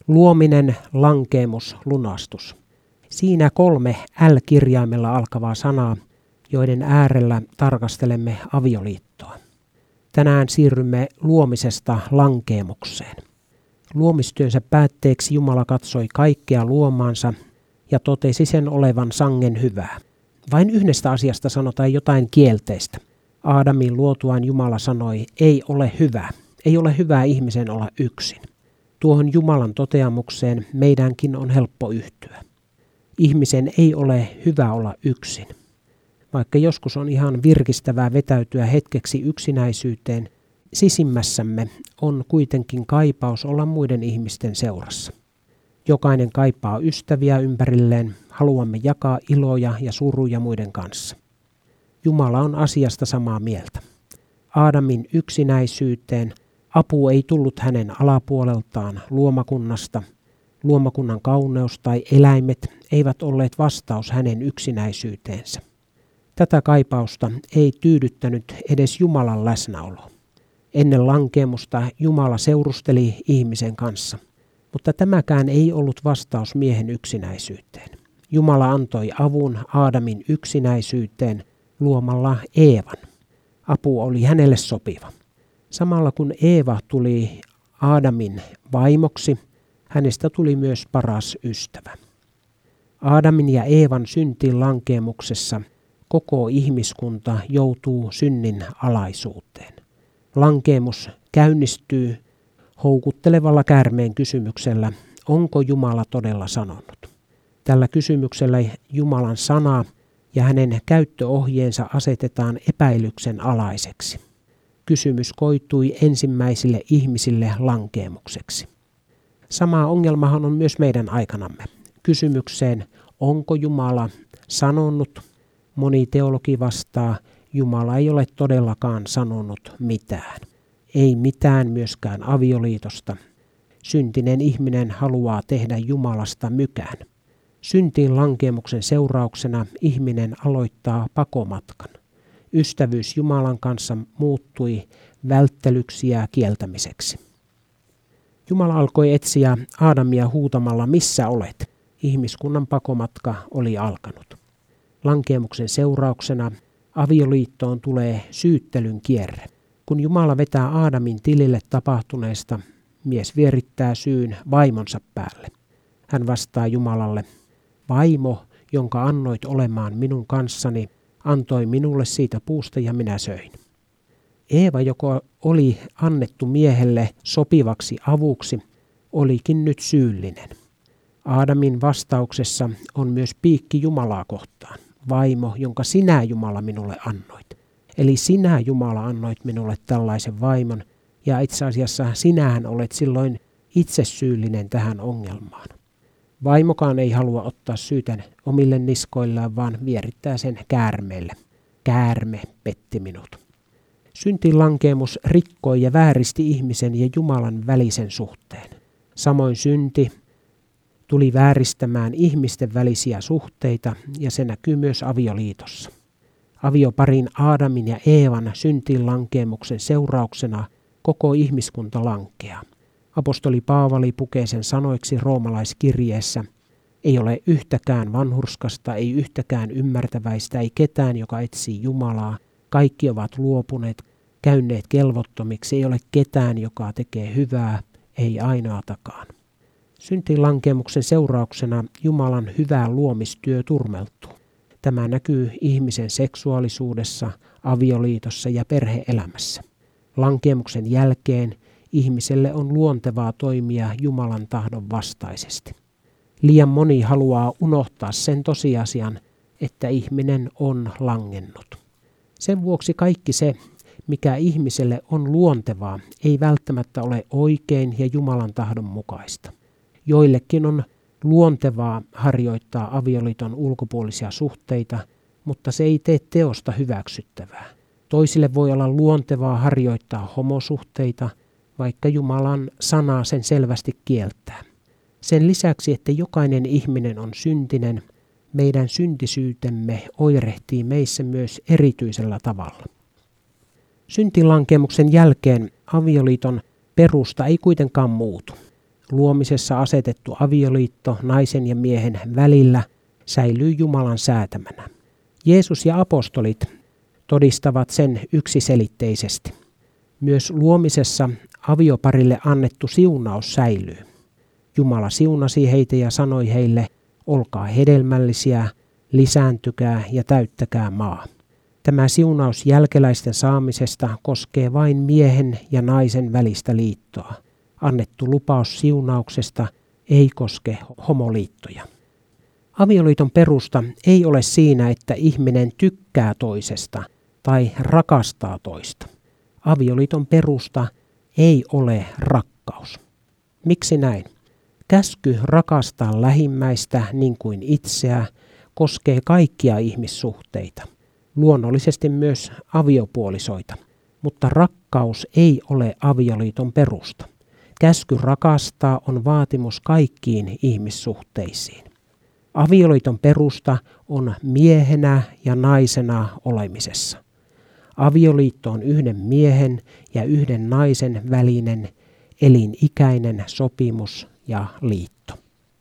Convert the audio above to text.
Luominen, lankeemus, lunastus. Siinä 3 L-kirjaimella alkavaa sanaa, joiden äärellä tarkastelemme avioliittoa. Tänään siirrymme luomisesta lankeemukseen. Luomistyönsä päätteeksi Jumala katsoi kaikkea luomaansa ja totesi sen olevan sangen hyvää. Vain yhdestä asiasta sanotaan jotain kielteistä. Aadamin luotuaan Jumala sanoi, ei ole hyvä. Ei ole hyvää ihmisen olla yksin. Tuohon Jumalan toteamukseen meidänkin on helppo yhtyä. Ihmisen ei ole hyvä olla yksin. Vaikka joskus on ihan virkistävää vetäytyä hetkeksi yksinäisyyteen, sisimmässämme on kuitenkin kaipaus olla muiden ihmisten seurassa. Jokainen kaipaa ystäviä ympärilleen, haluamme jakaa iloja ja suruja muiden kanssa. Jumala on asiasta samaa mieltä. Aadamin yksinäisyyteen apu ei tullut hänen alapuoleltaan luomakunnasta. Luomakunnan kauneus tai eläimet eivät olleet vastaus hänen yksinäisyyteensä. Tätä kaipausta ei tyydyttänyt edes Jumalan läsnäolo. Ennen lankeemusta Jumala seurusteli ihmisen kanssa, mutta tämäkään ei ollut vastaus miehen yksinäisyyteen. Jumala antoi avun Aadamin yksinäisyyteen luomalla Eevan. Apu oli hänelle sopiva. Samalla kun Eeva tuli Aadamin vaimoksi, hänestä tuli myös paras ystävä. Aadamin ja Eevan syntiin lankeemuksessa koko ihmiskunta joutuu synnin alaisuuteen. Lankeemus käynnistyy houkuttelevalla käärmeen kysymyksellä, onko Jumala todella sanonut. Tällä kysymyksellä Jumalan sana ja hänen käyttöohjeensa asetetaan epäilyksen alaiseksi. Kysymys koitui ensimmäisille ihmisille lankeemukseksi. Sama ongelmahan on myös meidän aikanamme. Kysymykseen, onko Jumala sanonut, moni teologi vastaa, Jumala ei ole todellakaan sanonut mitään. Ei mitään myöskään avioliitosta. Syntinen ihminen haluaa tehdä Jumalasta mykään. Syntiin lankeemuksen seurauksena ihminen aloittaa pakomatkan. Ystävyys Jumalan kanssa muuttui välttelyksi ja kieltämiseksi. Jumala alkoi etsiä Aadamia huutamalla, missä olet? Ihmiskunnan pakomatka oli alkanut. Lankeemuksen seurauksena avioliittoon tulee syyttelyn kierre. Kun Jumala vetää Aadamin tilille tapahtuneesta, mies vierittää syyn vaimonsa päälle. Hän vastaa Jumalalle, vaimo, jonka annoit olemaan minun kanssani, antoi minulle siitä puusta ja minä söin. Eeva, joka oli annettu miehelle sopivaksi avuksi, olikin nyt syyllinen. Aadamin vastauksessa on myös piikki Jumalaa kohtaan. Vaimo, jonka sinä Jumala minulle annoit. Eli sinä Jumala annoit minulle tällaisen vaimon ja itse asiassa sinähän olet silloin itse syyllinen tähän ongelmaan. Vaimokaan ei halua ottaa syytä omille niskoillaan, vaan vierittää sen käärmeelle. Käärme petti minut. Syntilankeemus rikkoi ja vääristi ihmisen ja Jumalan välisen suhteen. Samoin synti tuli vääristämään ihmisten välisiä suhteita ja se näkyy myös avioliitossa. Avioparin Aadamin ja Eevan syntilankeemuksen seurauksena koko ihmiskunta lankeaa. Apostoli Paavali pukee sen sanoiksi roomalaiskirjeessä, ei ole yhtäkään vanhurskasta, ei yhtäkään ymmärtäväistä, ei ketään, joka etsii Jumalaa. Kaikki ovat luopuneet, käyneet kelvottomiksi, ei ole ketään, joka tekee hyvää, ei ainoatakaan. Syntilankeemuksen seurauksena Jumalan hyvä luomistyö turmeltuu. Tämä näkyy ihmisen seksuaalisuudessa, avioliitossa ja perhe-elämässä. Lankeemuksen jälkeen ihmiselle on luontevaa toimia Jumalan tahdon vastaisesti. Liian moni haluaa unohtaa sen tosiasian, että ihminen on langennut. Sen vuoksi kaikki se, mikä ihmiselle on luontevaa, ei välttämättä ole oikein ja Jumalan tahdon mukaista. Joillekin on luontevaa harjoittaa avioliiton ulkopuolisia suhteita, mutta se ei tee teosta hyväksyttävää. Toisille voi olla luontevaa harjoittaa homosuhteita, vaikka Jumalan sana sen selvästi kieltää. Sen lisäksi, että jokainen ihminen on syntinen, meidän syntisyytemme oirehtii meissä myös erityisellä tavalla. Syntilankeemuksen jälkeen avioliiton perusta ei kuitenkaan muutu. luomisessa asetettu avioliitto naisen ja miehen välillä säilyy Jumalan säätämänä. Jeesus ja apostolit todistavat sen yksiselitteisesti. Myös luomisessa avioparille annettu siunaus säilyy. Jumala siunasi heitä ja sanoi heille, olkaa hedelmällisiä, lisääntykää ja täyttäkää maa. Tämä siunaus jälkeläisten saamisesta koskee vain miehen ja naisen välistä liittoa. Annettu lupaus siunauksesta ei koske homoliittoja. Avioliiton perusta ei ole siinä, että ihminen tykkää toisesta tai rakastaa toista. Avioliiton perusta ei ole rakkaus. Miksi näin? Käsky rakastaa lähimmäistä niin kuin itseä koskee kaikkia ihmissuhteita, luonnollisesti myös aviopuolisoita, mutta rakkaus ei ole avioliiton perusta. Käsky rakastaa on vaatimus kaikkiin ihmissuhteisiin. Avioliiton perusta on miehenä ja naisena olemisessa. Avioliitto on yhden miehen ja yhden naisen välinen elinikäinen sopimus ja liitto.